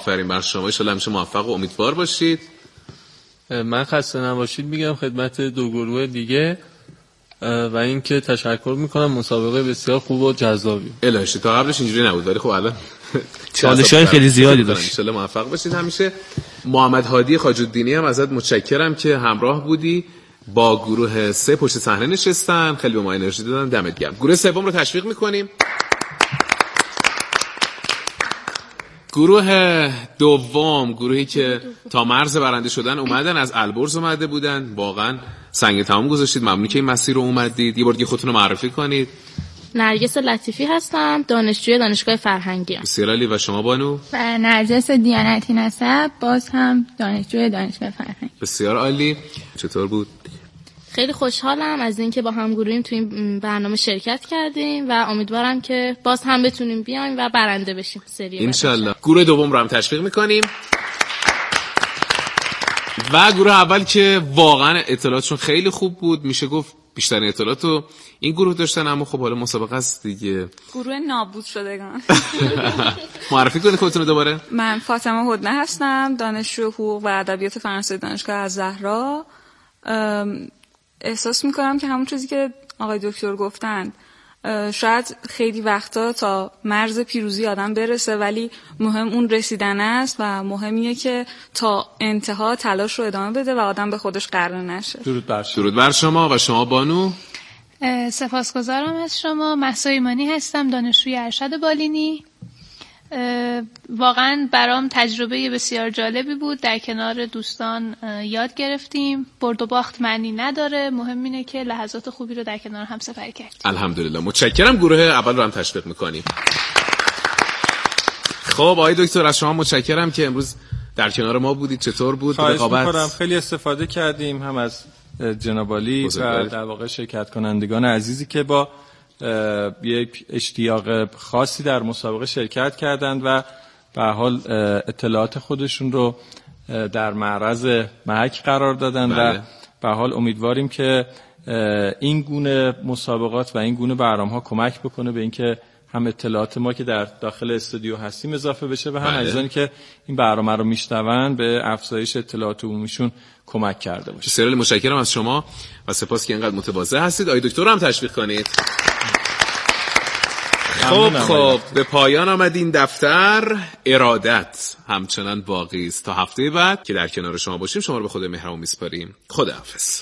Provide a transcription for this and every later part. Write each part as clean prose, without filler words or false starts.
آفرین بر شما، ان شاء الله همیشه موفق و امیدوار باشید. من خسته نباشید میگم خدمت دو گروه دیگه و اینکه تشکر میکنم، مسابقه بسیار خوب و جذابی. الهی تا قبلش اینجوری نبود ولی خب الان چالش‌های خیلی زیادی داشت. ان شاء الله موفق باشید همیشه. محمد هادی خواجه‌الدینی هم ازت متشکرم که همراه بودی. با گروه 3 پشت صحنه نشستن، خیلی به ما انرژی دادن، دمت گرم. گروه سوم رو تشویق میکنیم. گروه دوم، گروهی که تا مرز برنده شدن اومدن، از البرز اومده بودن، واقعا سنگ تمام گذاشتید. ممنون که این مسیر رو اومدید. یه بار دیگه خودتون رو معرفی کنید. نرگس لطیفی هستم، دانشجوی دانشگاه فرهنگی ام. بسیار عالی. و شما بانو؟ و نرجس دیانتی نسب، باز هم دانشجوی دانشگاه فرهنگی. بسیار عالی. چطور بود؟ خیلی خوشحالم از اینکه با هم گروهیم تو این برنامه شرکت کردیم و امیدوارم که باز هم بتونیم بیایم و برنده بشیم سری ان شاء الله. گروه دوم رو هم تشویق می‌کنیم. و گروه اول که واقعا اطلاعاتشون خیلی خوب بود، میشه گفت بیشتر اطلاعاتو این گروه داشتن، اما خب حالا مسابقه است دیگه. گروه نابود شدگان. معرفی کنید خودتون دوباره. من فاطمه هدنه هستم، دانشجو حقوق و ادبیات فرانسه دانشگاه الزهرا. احساس میکنم که همون چیزی که آقای دکتر گفتن، شاید خیلی وقتا تا مرز پیروزی آدم برسه، ولی مهم اون رسیدن است و مهمیه که تا انتها تلاش رو ادامه بده و آدم به خودش قرار نشه. درود بر شما. و شما بانو؟ سپاسگزارم از شما. مهسا ایمانی هستم، دانشجوی ارشد بالینی. واقعا برام تجربه بسیار جالبی بود. در کنار دوستان یاد گرفتیم. برد و باخت معنی نداره، مهم اینه که لحظات خوبی رو در کنار هم سپری کردیم. الحمدلله. متشکرم. گروه اول رو هم تشویق میکنیم. خب آقای دکتر از شما متشکرم که امروز در کنار ما بودید. چطور بود رقابت؟ خیلی استفاده کردیم، هم از جناب عالی و در واقع شرکت کنندگان عزیزی که با یک اشتیاق خاصی در مسابقه شرکت کردند و به حال اطلاعات خودشون رو در معرض محک قرار دادن. و به حال امیدواریم که این گونه مسابقات و این گونه برنامه‌ها کمک بکنه به اینکه هم اطلاعات ما که در داخل استودیو هستیم اضافه بشه و هم عزیزانی که این برنامه رو میشنون به افزایش اطلاعات عمومیشون کمک کرده باشه. بسیار متشکرم از شما و سپاس که اینقدر متواضع هستید. آقای دکتر هم تشویق کنید. خب به پایان آمد این دفتر. ارادت همچنان باقی است تا هفته بعد که در کنار شما باشیم. شما رو به خدا مهربان میسپاریم. خداحافظ.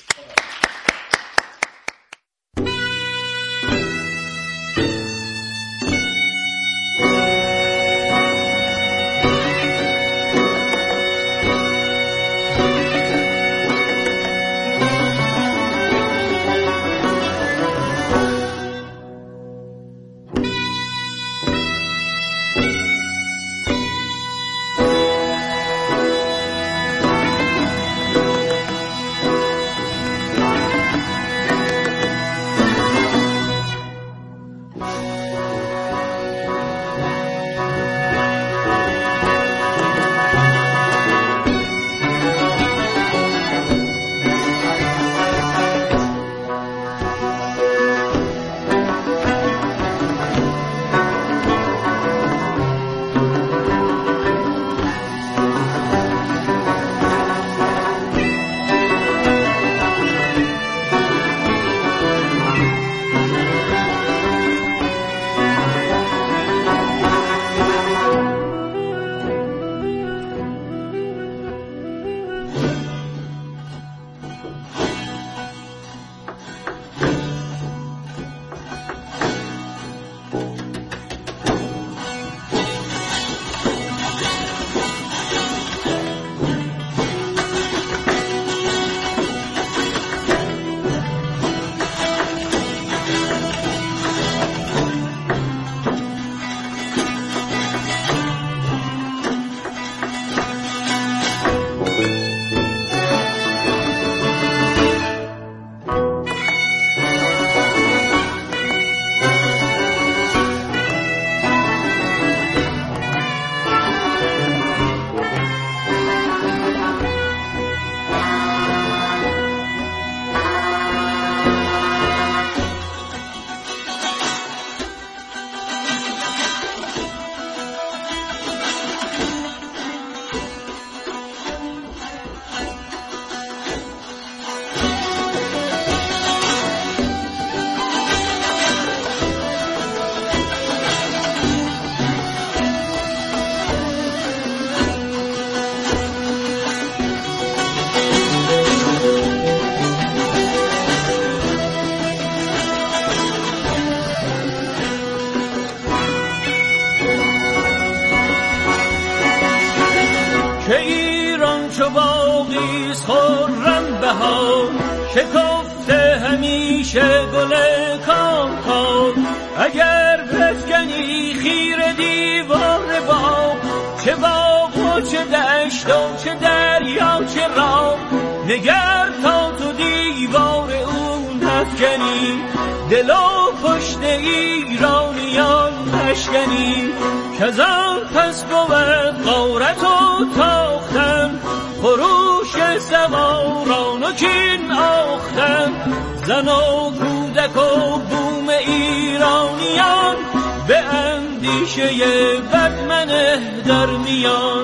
نیست خرم بهار، شکفته همیشه گل کامکار. اگر بفکنی خیره دیوار باغ، چه باغ و چه دشت و چه دریا چه راه، نگر تا تو دیوار اون نفکنی، دل و پشت ایرانیان نشکنی. کزان پس بود غارت و تاختن، خروش سواران و کین آختن. زن و کودک و بوم ایرانیان، به اندیشه بد منه در میان.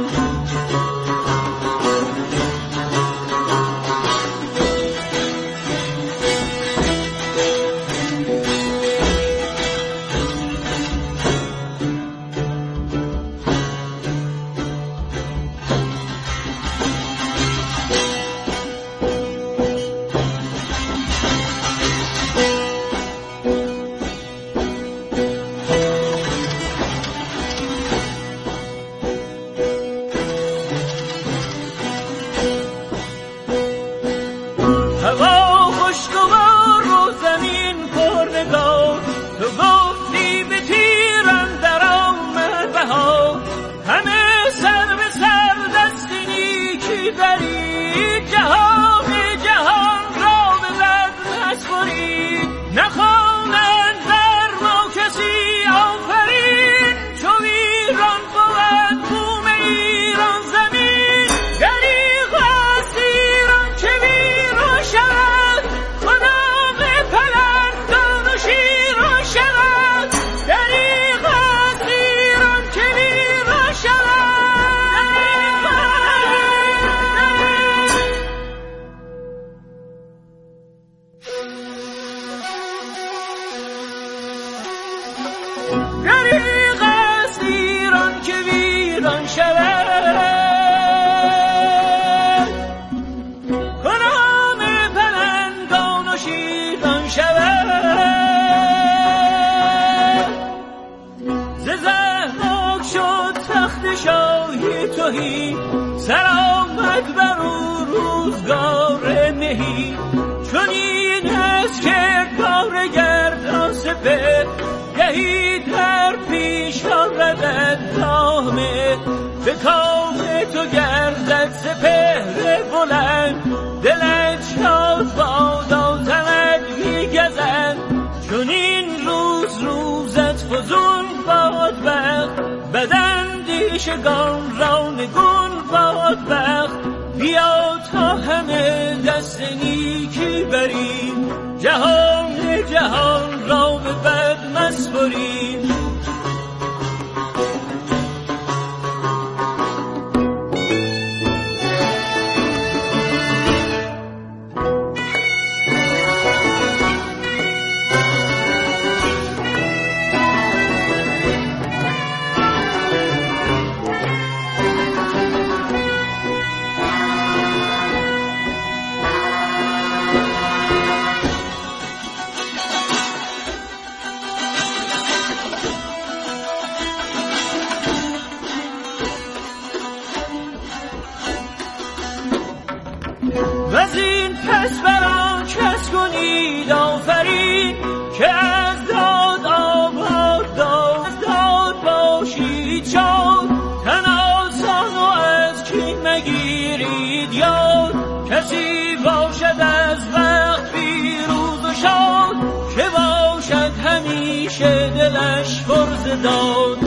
سرآمد بر او روزگار مهی، چون این است که دار گردان سپه، گهی در پیش آردد نامه. به کام تو گردد سپهر بلند، دلت شاد بادا زند میگزند. چون این روزت فزون باد بخت، بداندیشگان را نگون باد بخت. بیا تا همه دست نیکی بریم، جهان را به بد مسپریم. وزین پس بران کس کنید آفرین، که از داد آباد داد باشید شاد. تن آسان و از کین مگیرید یاد، کسی باشد از وقت پیروز و شاد، که باشد همیشه دلش پر ز داد.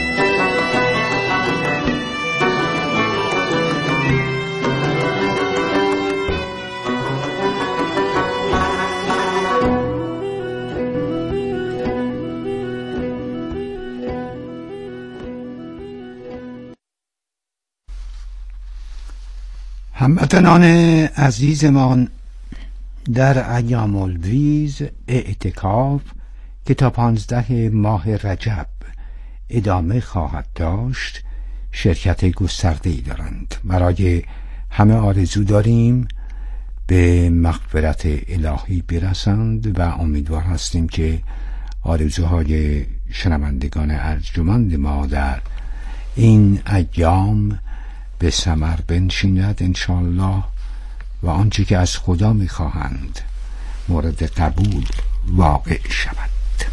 هموطنان عزیزمان، در ایام الویز اعتکاف که تا 15 ماه رجب ادامه خواهد داشت شرکت گسترده‌ای دارند. برای همه آرزو داریم به مغفرت الهی برسند و امیدوار هستیم که آرزوهای شنوندگان ارجمند ما در این ایام به ثمر بنشیند انشاءالله و آنچه که از خدا می‌خواهند مورد قبول واقع شود.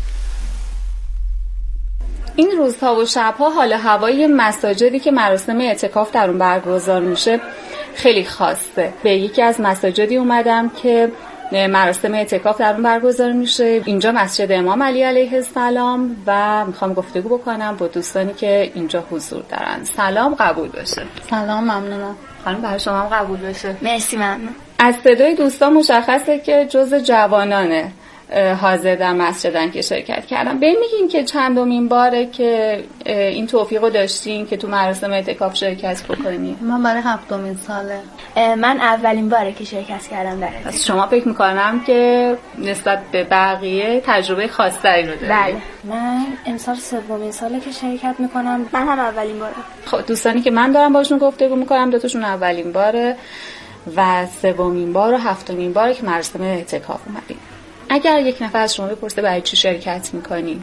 این روزها و شبها حال هوای مساجدی که مراسم اعتکاف در اون برگزار میشه خیلی خاصه. به یکی از مساجدی اومدم که مراسم اعتکاف در اون برگزار میشه، اینجا مسجد امام علی علیه السلام، و میخوام گفتگو بکنم با دوستانی که اینجا حضور دارن. سلام، قبول بشه. سلام، ممنونم. خانم برای شما هم قبول بشه. مرسی، ممنون. از صدای دوستان مشخصه که جزء جوانانه حاضر در مسجدن که شرکت کردم. بهم میگین که چندمین باره که این توفیقو داشتین که تو مراسم اعتکاف شرکت بکنی؟ من برای 7مین ساله. من اولین باره که شرکت کردم در اعتکاف. پس شما فکر میکنم که نسبت به بقیه تجربه خاص‌تری رو دارید. بله. من امسال 3مین ساله که شرکت میکنم. من هم اولین باره. خب دوستانی که من دارم باشون گفتگو میکنم دوتاشون اولین باره و 3مین بار و 7مین باره که مراسم اعتکاف اومدین. اگر یک نفر از شما بپرسه برای چی شرکت میکنی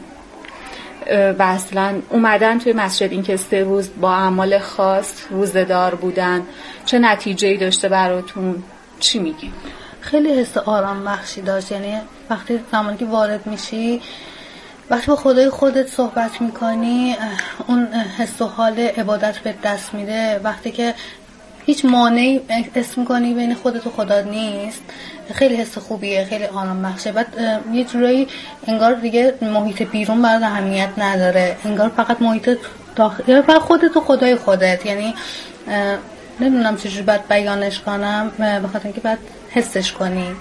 و اصلا اومدن توی مسجد این که 3 روز با اعمال خاص روزه‌دار بودن چه نتیجه‌ای داشته براتون، چی میگی؟ خیلی حس آرام بخشی داشت. یعنی وقتی زمانی که وارد میشی، وقتی با خدای خودت صحبت میکنی، اون حس و حال عبادت به دست میده. وقتی که هیچ مانعی اسم میکنی بین خودت و خدا نیست، خیلی حس خوبیه، خیلی آرام بخشه. بعد یه جورایی انگار دیگه محیط بیرون برات اهمیت نداره، انگار فقط محیط داخل، فقط خودت و خدای خودت. یعنی نمیدونم چجوری باید بیانش کنم، بخاطر اینکه باید حسش کنین.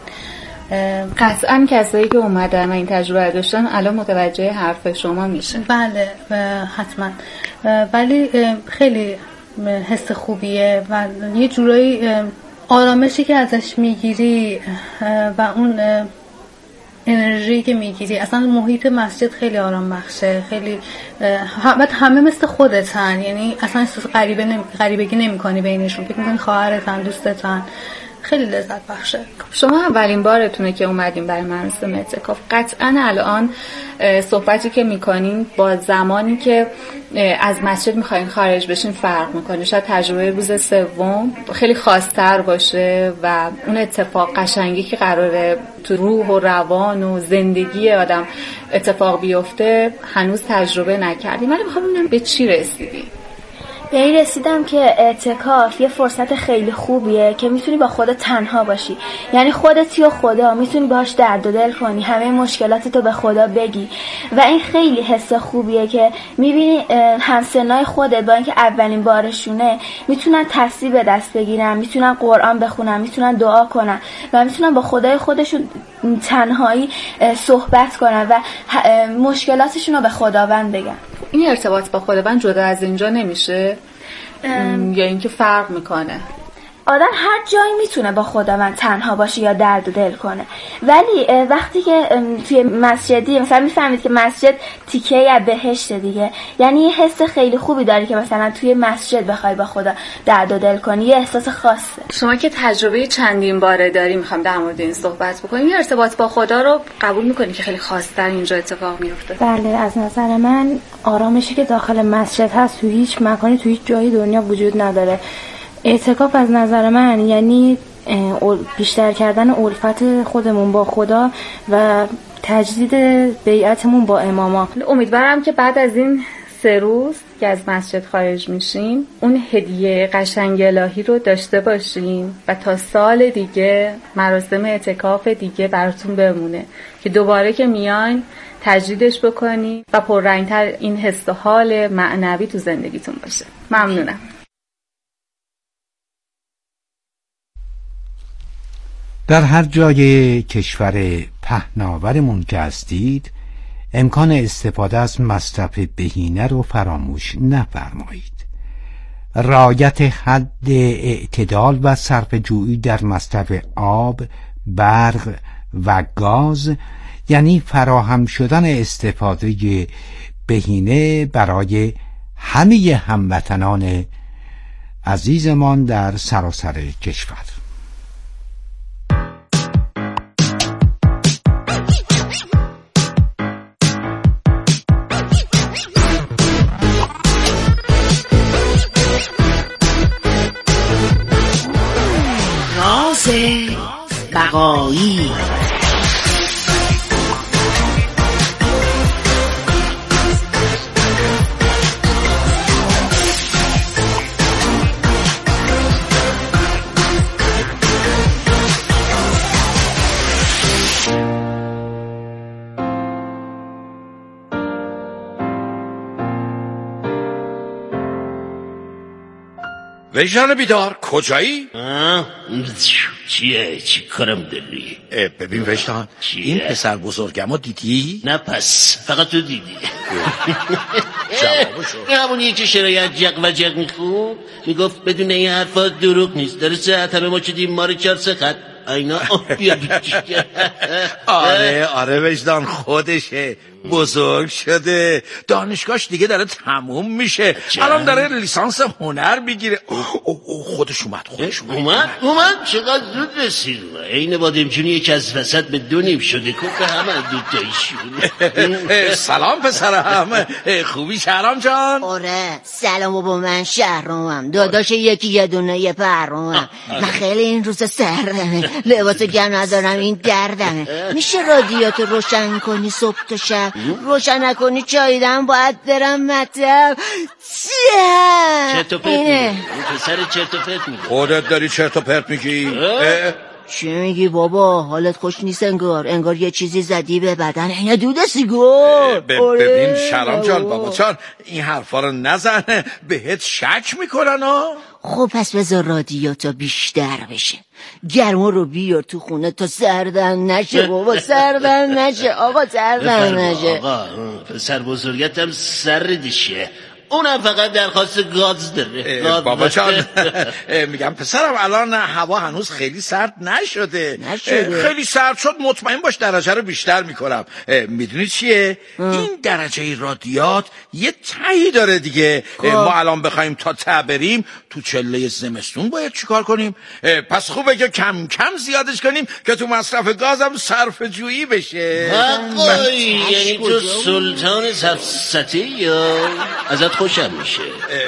قطعا کسایی که اومدن و این تجربه داشتن الان متوجه حرف شما میشه. بله حتما. ولی خیلی حس خوبیه و یه جورایی آرامشی که ازش میگیری و اون انرژی که میگیری، اصلا محیط مسجد خیلی آرام بخشه. خیلی همه مثل خودتن، یعنی اصلا غریبگی نمی کنی بینشون، فکر میکنی خواهرتن، دوستتن. خیلی لذت بخشه. شما اولین بارتونه که اومدین برای مراسم اعتکاف. قطعا الان صحبتی که میکنین با زمانی که از مسجد میخواین خارج بشین فرق میکنه. شاید تجربه روز 3 خیلی خاص‌تر باشه و اون اتفاق قشنگی که قراره تو روح و روان و زندگی آدم اتفاق بیفته هنوز تجربه نکردیم. ولی میخوام ببینم به چی رسیدی؟ به این رسیدم که اعتکاف یه فرصت خیلی خوبیه که میتونی با خودت تنها باشی. یعنی خودتی و خدا، میتونی باهاش درد و دل کنی، همه مشکلاتتو به خدا بگی و این خیلی حس خوبیه که میبینی همسنای خودت با اینکه اولین بارشونه میتونن تسبیح به دست بگیرن، میتونن قرآن بخونن، میتونن دعا کنن و میتونن با خدای خودشون تنهایی صحبت کنن و مشکلاتشون رو به خداوند بگن. این ارتباط با خداوند جدا از اینجا نمیشه یا اینکه فرق میکنه؟ آدم هر جایی میتونه با خداوند تنها باشه یا درد و دل کنه، ولی وقتی که توی مسجدی مثلا میفهمید که مسجد تیکه از بهشت دیگه، یعنی یه حس خیلی خوبی داری که مثلا توی مسجد بخوای با خدا درد و دل کنی، یه احساس خاصه. شما که تجربه چندین باره داری، میخوام در مورد این صحبت بکنیم. این ارتباط با خدا رو قبول میکنی که خیلی خاص‌تر اینجا اتفاق میفته؟ بله، از نظر من آرامشی که داخل مسجد هست تو هیچ مکانی تو هیچ جای دنیا وجود نداره. اعتکاف از نظر من یعنی بیشتر کردن الفت خودمون با خدا و تجدید بیعتمون با اماما. امیدوارم که بعد از این 3 روز که از مسجد خارج میشین اون هدیه قشنگ الهی رو داشته باشین و تا سال دیگه مراسم اعتکاف دیگه براتون بمونه که دوباره که میاین تجدیدش بکنی و پررنگتر این حس و حال معنوی تو زندگیتون باشه. ممنونم. در هر جای کشور پهناورمون که هستید امکان استفاده از مصرف بهینه رو فراموش نفرمایید. رعایت حد اعتدال و صرفه‌جویی در مصرف آب، برق و گاز یعنی فراهم شدن استفاده بهینه برای همه هموطنان عزیزمان در سراسر کشور. بقایی. وجدان بیدار کجایی؟ چیه؟ چی کارم داری؟ ببین وجدان، این پسر بزرگمو دیدی؟ نه پس فقط تو دیدی. این همونیه که شرایط جق و جق میخون میگفت بدون این حرفا دروغ نیست، داره ساعت همه ما شدیم مار 4 خط اینا. آره وجدان خودشه، بزرگ شده، دانشگاهش دیگه داره تموم میشه، الان داره لیسانس هنر میگیره. خودش اومد. چقدر زود رسید. این بادمجونی یک از وسط به 2 نیم شده که همه دوتایشون. سلام پسرم، خوبی شهرام جان؟ آره سلام بابا، من شهرامم، داداش یکی یه دونه یه پرامم. من خیلی این روز سردمه، لباس گرم ندارم، این دردمه. میشه رادیاتو روشن کنی صبح تا شب؟ روشن نکنی چاییدم باید برم مطب. چرت و پرت میگی پسر، چرت و پرت میگی. خودت داری چرت و پرت میگی؟ چی میگی بابا؟ حالت خوش نیست انگار یه چیزی زدی به بدن. اینه دود سیگار. ببین شهرام جان، بابا جان این حرفا رو نزن، بهت شک میکنن ها. خب پس بذار رادیاتو بیشتر بشه، گرما رو بیار تو خونه تا سردن نشه بابا، سردن نشه آقا، سردن نشه. آقا پسر بزرگتم سردشه، اونم فقط درخواست گاز داره. بابا جان میگم پسرم الان هوا هنوز خیلی سرد نشده. خیلی سرد شد مطمئن باش درجه رو بیشتر میکنم. میدونی چیه؟ این درجه رادیات یه تهی داره دیگه. ما الان بخوایم تا ته بریم تو چله زمستون باید چیکار کنیم؟ پس خوبه که کم کم زیادش کنیم که تو مصرف گازم صرف جویی بشه. یعنی تو سلطان سفسطه یا ازت خوشم میشه.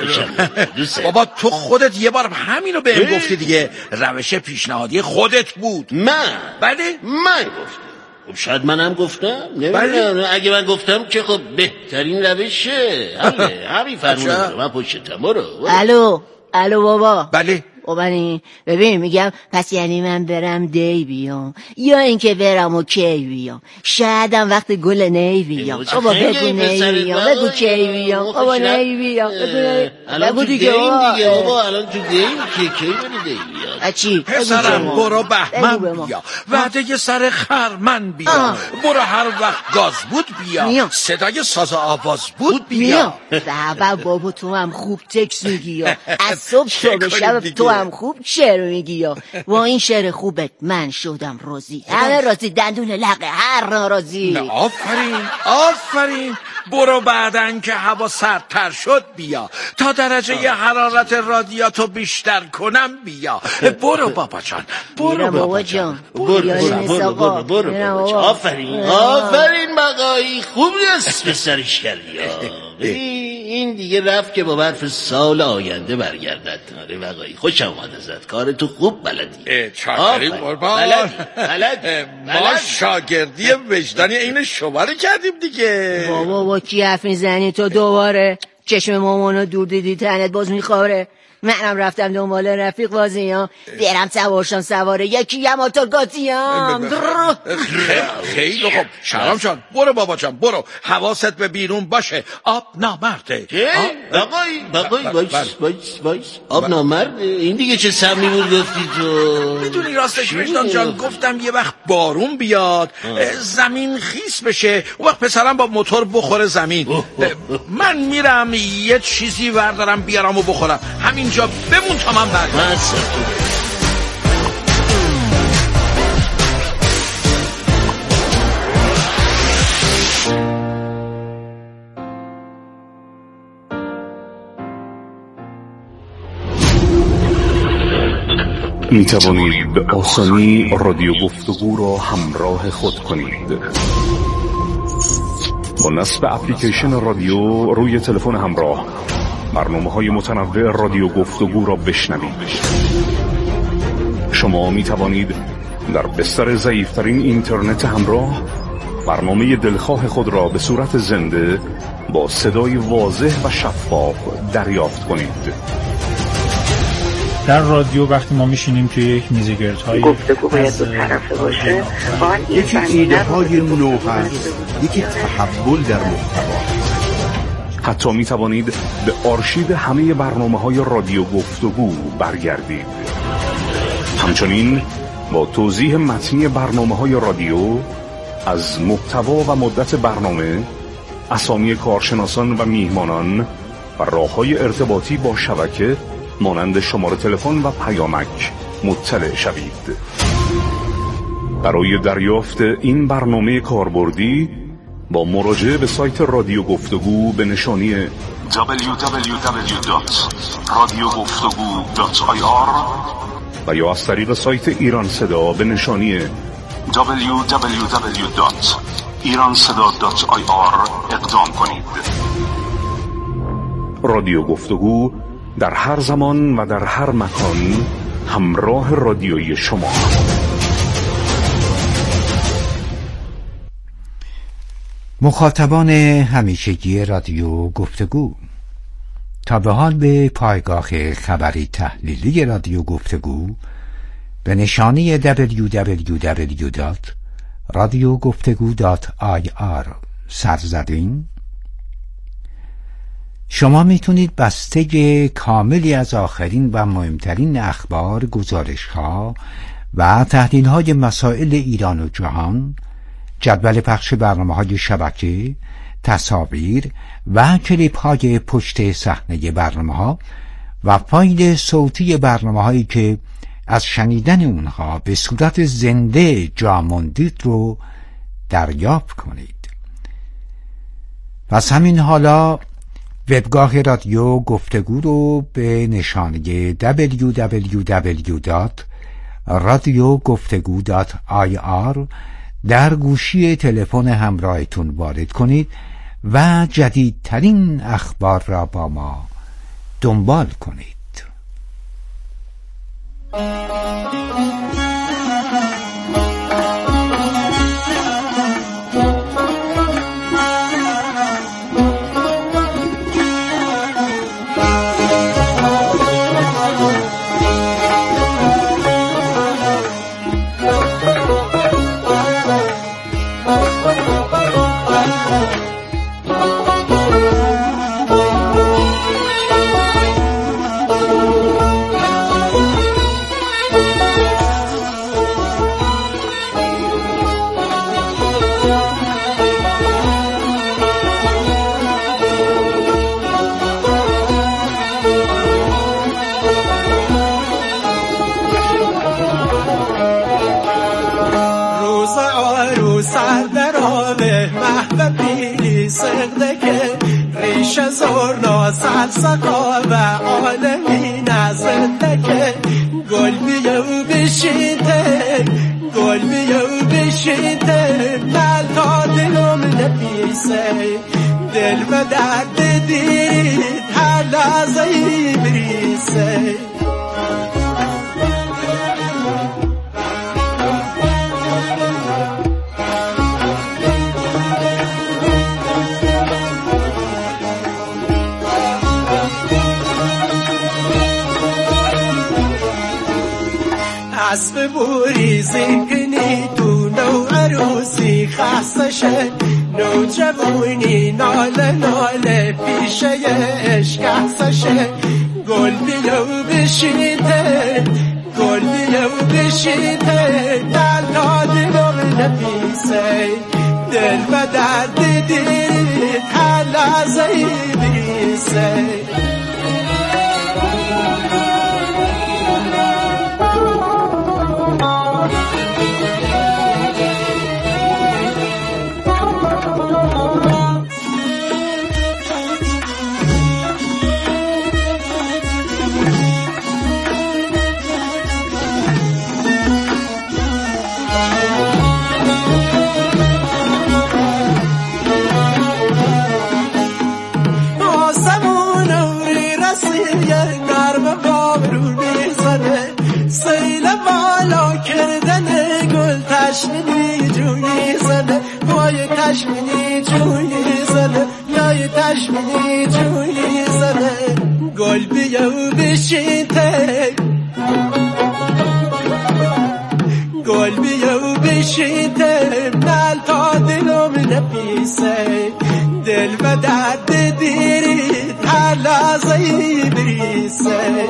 بابا تو خودت یه بار همین رو بهم گفتی دیگه، روش پیشنهادی خودت بود. بله من گفتم. خب شاید منم گفتم، نمیدونم. اگه من گفتم که خب بهترین روشه. همین فرمونه من پشتم. الو بابا. بله ببین میگم پس یعنی من برم دی بیام یا اینکه برم و کی بیام؟ شایدم وقت گل نی بیام. بابا بگو نی بیام، بگو کی بیام. بابا نی بیام بگو دیگه. بابا الان تو دی کی بری دی بیاد؟ چی؟ پسرم برو بهمن بیا، وعده سر خرمن بیا، برو هر وقت گاز بود بیا، صدای ساز آواز بود بیا. بابا تو هم خوب تکس میگی، از صبح تا به شب تو هم خوب شعر میگی. یا با این شعر خوبت من شدم راضی، همه راضی، دندون لقه هر ناراضی. آفرین. برو بعدن که هوا سردتر شد بیا، تا درجه حرارت رادیاتو بیشتر کنم بیا. برو بابا جان، برو بابا جان. برو. آفرین بقایی، خوب است به سرش کردی. این دیگه رفت که با برف سال آینده برگردد. آره بقایی خوشم اومد ازت، کار تو خوب بلدی. چاکری قربان. بلدی. ما شاگردی وجدانی این شما رو کردیم دیگه. بابا کی حرف میزنی تو دوباره؟ چشم مامانو دور دیدی تنت باز میخوره. منم رفتم دنبال رفیق بازیام، برم سوارشان سواره، یکی هم آتاگاتیام. خیلی خوب شهرام جان، برو بابا جان، برو، حواست به بیرون باشه. آب نامرده. بقایی وایس آب نامرده؟ این دیگه چه سمی بود گفتی تو؟ میدونی راستش وجدان جان، گفتم یه وقت بارون بیاد، زمین خیس بشه، اون وقت پسرم با موتور بخوره زمین. من میرم یه چیزی وردارم بیارم و بخورم، همینجا بمون تا من برگردم. می توانید به آسانی رادیو گفتگو را همراه خود کنید. با نصب اپلیکیشن رادیو روی تلفن همراه برنامه‌های متنوع رادیو گفتگو را بشنوید. شما می توانید در بستر ضعیفترین اینترنت همراه برنامه دلخواه خود را به صورت زنده با صدای واضح و شفاف دریافت کنید. در رادیو وقتی ما میشینیم توی یک میزگردهای گفتگو باید دو طرفه باشه، یکی ایده های نو هست، یکی تحول در محتوا. حتی می توانید به آرشیو همه برنامه‌های رادیو گفتگو برگردید. همچنین با توضیح متنی برنامه‌های رادیو از محتوا و مدت برنامه، اسامی کارشناسان و میهمانان و راه‌های ارتباطی با شبکه مانند شماره تلفن و پیامک مطلع شوید. برای دریافت این برنامه کاربردی با مراجعه به سایت رادیو گفتگو به نشانی www.radiogoftagu.ir و یا از طریق سایت ایران صدا به نشانی www.iranseda.ir اقدام کنید. رادیو گفتگو در هر زمان و در هر مکان همراه رادیویی شما. مخاطبان همیشگی رادیو گفتگو، تا به حال به پایگاه خبری تحلیلی رادیو گفتگو به نشانی www.radiogoftagu.ir سر زدین؟ شما میتونید بسته کاملی از آخرین و مهمترین اخبار، گزارش‌ها و تحلیل‌های مسائل ایران و جهان، جدول پخش برنامه‌های شبکه، تصاویر و کلیپ‌های پشت صحنه برنامه‌ها و فایل صوتی برنامه‌هایی که از شنیدن اونها به صورت زنده جا موندید رو دریافت کنید. پس همین حالا وبگاه رادیو گفتگو رو به نشانی www.radiogoftagu.ir در گوشی تلفن همراهتون وارد کنید و جدیدترین اخبار را با ما دنبال کنید. سرسقا و عالمی نزده گل بیو بشیده گل بیو بشیده دل تا دلم نفیسه دل و درد دید هر لحظه بریسه اسب بوری زنگنی تو نو عروسی خستشه نو جوونی ناله ناله پیشه اشکستشه گل بیو بشیده گل بیو بشیده دل تا دلم نفیسه دل و درد دید هر لحظه بریسه آسمون تشمینی جویی زده یای تشمینی جویی زده گل بیا و بشین تی گل بیا و بشین تی مل تا دلم نپیسه دل و درد دیرید هر لحظه‌ای بریسه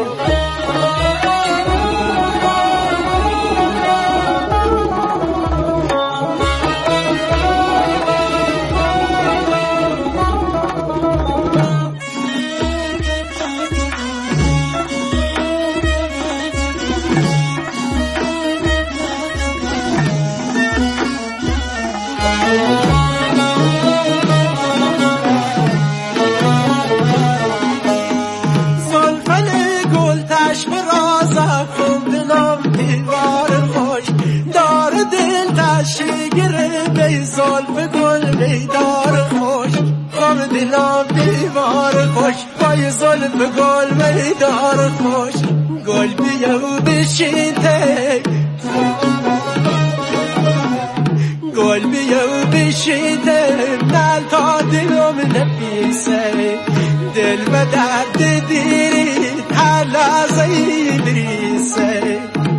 زلف گل میدار خوش غم دلم دیوار خوش پای زلف گل میدار خوش گل بیا و بشین تی گل بیا و بشین تی دل تا دلم نپیسه دل و درد دیرید هر لحظه‌ای بریسه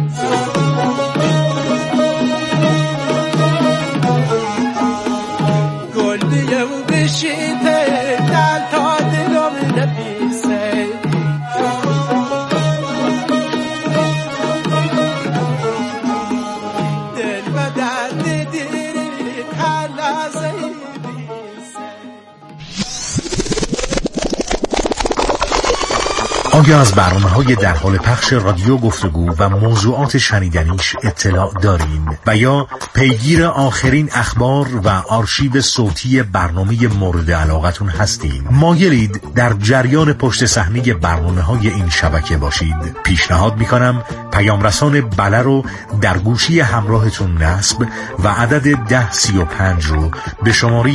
آیا از برنامه‌های در حال پخش رادیو گفتگو و موضوعات شنیدنیش اطلاع دارین و یا پیگیر آخرین اخبار و آرشیو صوتی برنامه مورد علاقتون هستین؟ مایلید در جریان پشت صحنه برنامه‌های این شبکه باشید؟ پیشنهاد می‌کنم پیام رسان بله رو در گوشی همراهتون نصب و عدد 1035 رو به شماره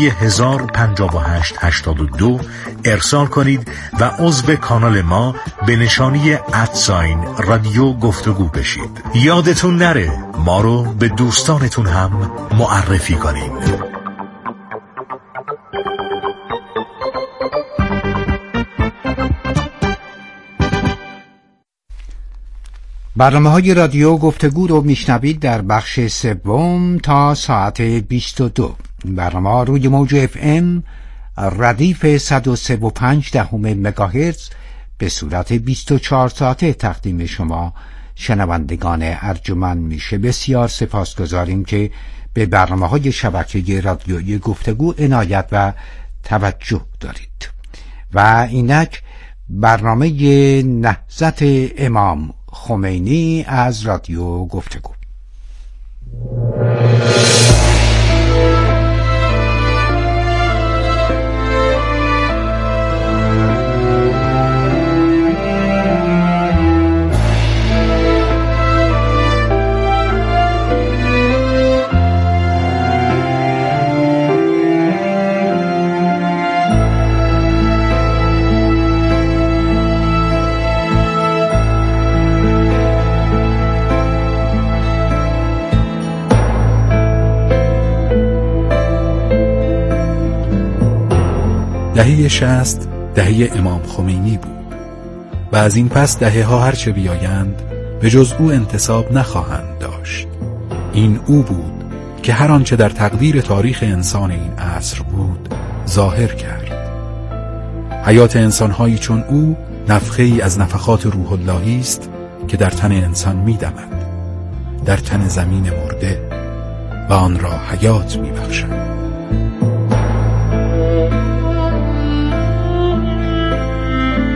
105882 ارسال کنید و عضو کانال ما به نشانی رادیو گفتگو بشید. یادتون نره ما رو به دوستانتون هم معرفی کنید. برنامه‌های رادیو گفتگو رو میشنوید در بخش سوم تا ساعت 22. این برنامه روی موج FM ردیف 103.5 مگاهرتز به صورت 24 ساعته تقدیم شما شنوندگان ارجمند میشه. بسیار سپاسگزاریم که به برنامه‌های شبکه رادیویی گفتگو عنایت و توجه دارید. و اینک برنامه نهضت امام خمینی از رادیو گفتگو. دهه 60 دهه امام خمینی بود و از این پس دهه ها هرچه بیایند به جز او انتساب نخواهند داشت. این او بود که هر آنچه در تقدیر تاریخ انسان این عصر بود ظاهر کرد. حیات انسانهایی چون او نفخه‌ای از نفخات روح اللهی است که در تن انسان می‌دمد، در تن زمین مرده و آن را حیات می‌بخشد.